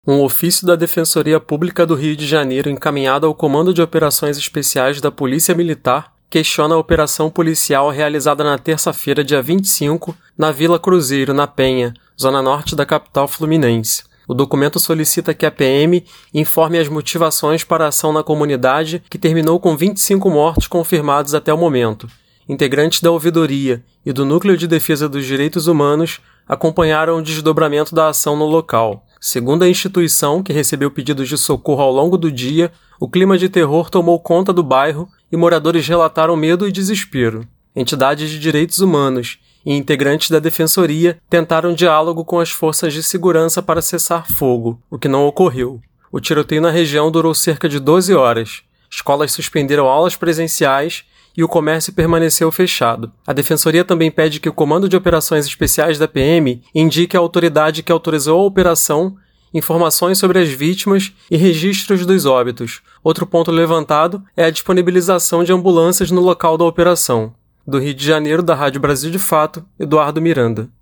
Um ofício da Defensoria Pública do Rio de Janeiro encaminhado ao Comando de Operações Especiais da Polícia Militar questiona a operação policial realizada na terça-feira, dia 25, na Vila Cruzeiro, na Penha, zona norte da capital fluminense. O documento solicita que a PM informe as motivações para a ação na comunidade, que terminou com 25 mortos confirmados até o momento. Integrantes da Ouvidoria e do Núcleo de Defesa dos Direitos Humanos acompanharam o desdobramento da ação no local. Segundo a instituição, que recebeu pedidos de socorro ao longo do dia, o clima de terror tomou conta do bairro e moradores relataram medo e desespero. Entidades de direitos humanos e integrantes da Defensoria tentaram diálogo com as forças de segurança para cessar fogo, o que não ocorreu. O tiroteio na região durou cerca de 12 horas. Escolas suspenderam aulas presenciais e o comércio permaneceu fechado. A Defensoria também pede que o Comando de Operações Especiais da PM indique à autoridade que autorizou a operação informações sobre as vítimas e registros dos óbitos. Outro ponto levantado é a disponibilização de ambulâncias no local da operação. Do Rio de Janeiro, da Rádio Brasil de Fato, Eduardo Miranda.